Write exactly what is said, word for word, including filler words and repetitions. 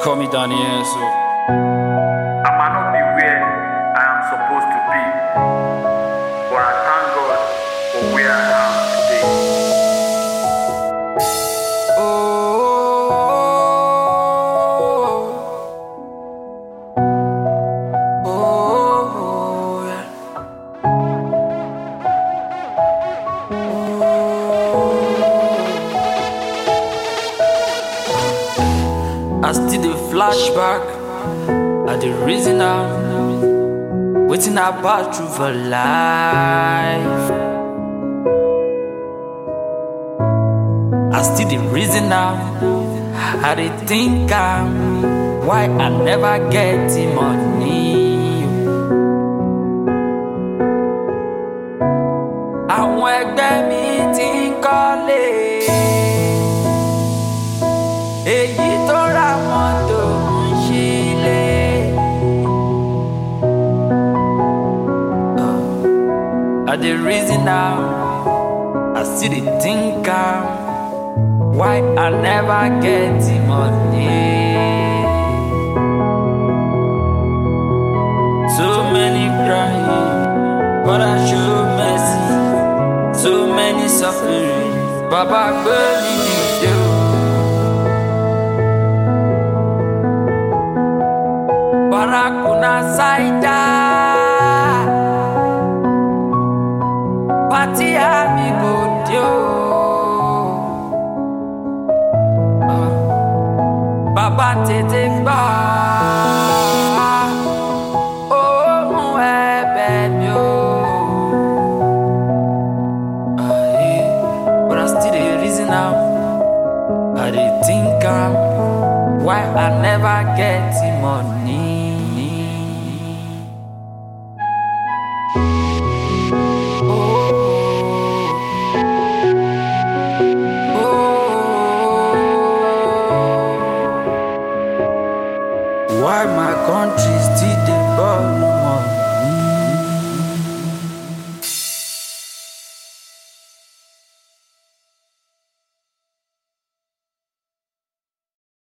call me Daniel, so I might not be where I am supposed to be, but I thank God for where I am today. oh, oh, oh, yeah. I still the flashback at the reason I'm waiting about through for life. I still the reason I'm I dey think I'm why I never get the money. Àwọn ẹgbẹ́ mi ti ń kọ́lé, èyí tó ra mọ́tò ń ṣílé. I dey reason now, I still dey think am why I never get the money. So many crying, but I show mercy. So many suffering, Baba gbé mi dìde o. Barakuna Saida, Pati amigo dio. Uh, Baba tètè gbà, ohùn ẹ̀bẹ̀ mi o. Uh, yeah. But I still dey reason am, I dey think am why I never get the money.